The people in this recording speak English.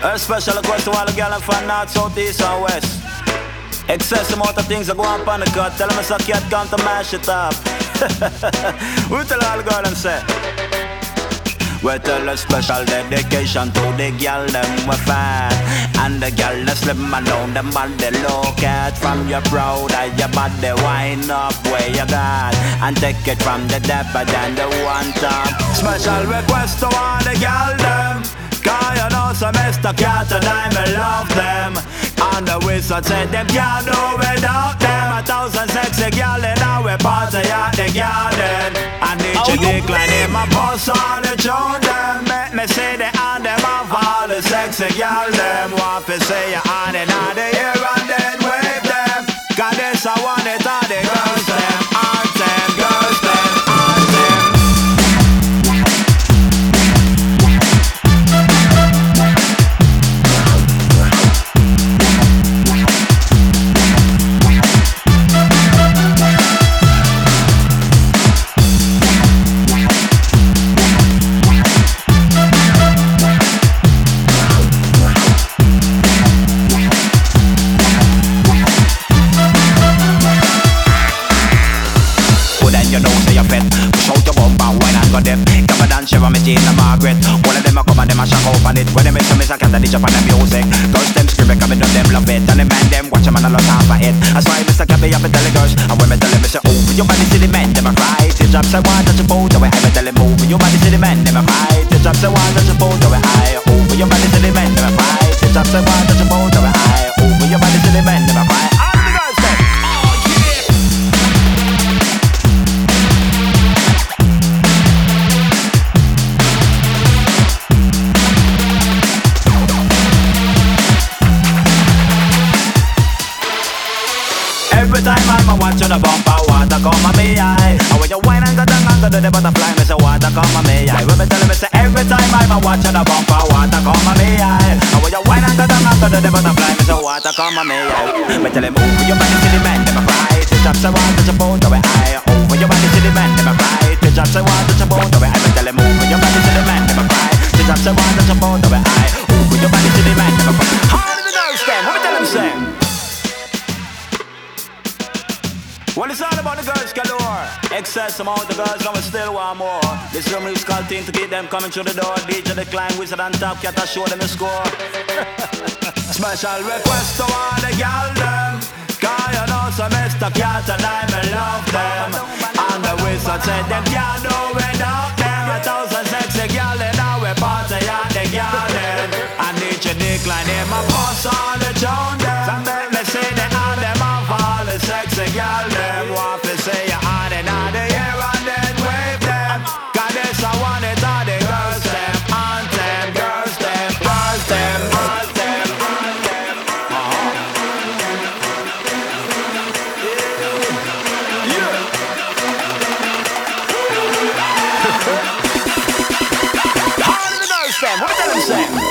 A special request to all the girls from north, south, east and west. Excess amount of things that go up on the cut. Tell them it's a cat come to mash it up. We tell all the girls and say, we tell a special dedication to the girl them we fine. And the girl that slim and down them body look at. From your proud and your body wind up where you got. And take it from the depth than the one top. Special request to all the girl them. Cause you know some Mr. Cat and I love them. And the wizard said them can't do without them. 1,000 sexy girl in our party at the garden. I need you decline in my boss on the tune them. Make me see the hand them off all the sexy girl them. Want to say your hand in the air and then wave them. Cause this I want it all the girls them. On them, girls them, on them. You know say you're fed. Push out your bumper, wine and go deaf. Come and dance, Shiva, Miss Jane and Margaret. One of them a come and them a shock up on it. When they miss a cat and they jump on the music. Girls them screaming, come and them love it. And the man them watch them and a lot half of it. That's why Mr. Cabby up and tell the girls. And when me tell them, Mr. Oh, your body to the men, them a cry. Till drops I want that you both away. I tell them move. Your body to the men, them a cry. Till drops I want that you both away. I over your body to the men, them a cry. Till drops I want that you both away. I over your body to the men, them a cry. And the girls them. Every time I'm a watch on the bumper, water come on me eye. And when you whine and go down and go to the butterfly, me say water come on me eye. When me tell me say every time I'm a watch on the bumper, water come on me eye. And when you whine and go down and go to the butterfly, me say water come on me eye. Me tell him over your body to the men, them a cry. The drops I want that you both away. Over your body to the men, them a cry. The drops I want that you both away. Me tell him over your body to the men, them a cry. The drops I want that you both away. Over your body to the men, them a cry. How did the girls stand? What me tell him say? Well, it's all about the girls galore. Excess amount of girls, and we still want more. This is a musical team to keep them coming through the door. DJ Decline, Wizard and Top Cat, I show them the score. Special request to all the girl them. Cause you know some Mr. Cat and I love them. And the Wizard said them can't do without them. 1,000 sexy girl in our party at the garden. I need you Decline in my boss on the tune them. Make me see the hand them off all the sexy girl them. Want to say your hand in the air and then wave them. Cause this I want it all the girls them. On them, girls them, girls them, girls them, girls them. Yeah. How do the girls them? What do they say?